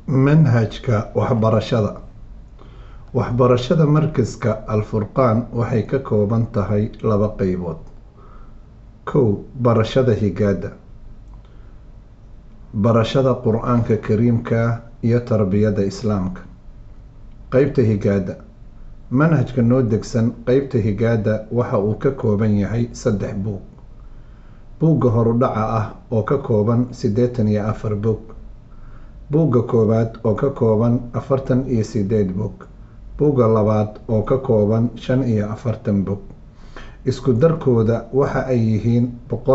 Manhajka waxbarashada. Waxbarashada markaska Al-Furqaan waxay ka kooban tahay laba qaybood. 1. Barashada higaada. Barashada Qur'aanka Kariimka iyo tarbiyada Islaamka. Qaybta higaada. Manhajka noo degsan qaybta higaada waxa uu ka kooban yahay 3 buug. Buugga horudhaca ah oo ka kooban 84 buug. Buugga koowaad oo ka kooban 48 buug. Buugga labaad oo ka kooban 45 buug. Isku darkooda waxa ay yihiin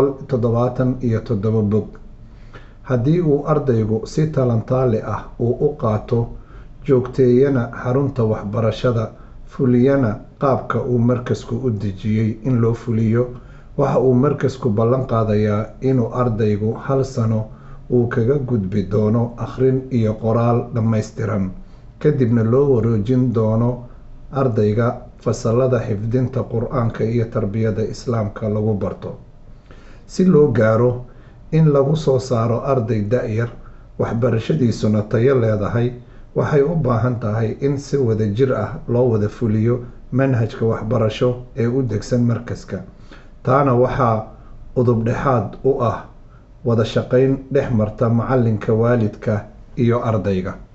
177 buug. Haddii uu ardaygu si talantaale ah u qaato, joogteeyana xarunta waxbarashada, fuliyana qaabka uu markasku u dejiyay in loo fuliyo, waxa uu markasku ballan qaadayaa inuu ardaygu 1 sano uu kaga gudbi doono akhrin iyo qoraal dhammaystiran, kadibna loo wareejin doono ardayga fasalada xifdinta Qur'aanka iyo tarbiyada Islaamka lagu barto. Si loo gaaro in lagu soo saaro arday da'yar, waxbarashadiisuna tayo leedahay, waxay u baahan tahay in si wadajir ah loo wada fuliyo manhajka waxbarasho ee u degsan markaska. Taana waxaa udub dhexaad u ah wada shaqayn dhex marta macalinka, waalidka iyo ardayga.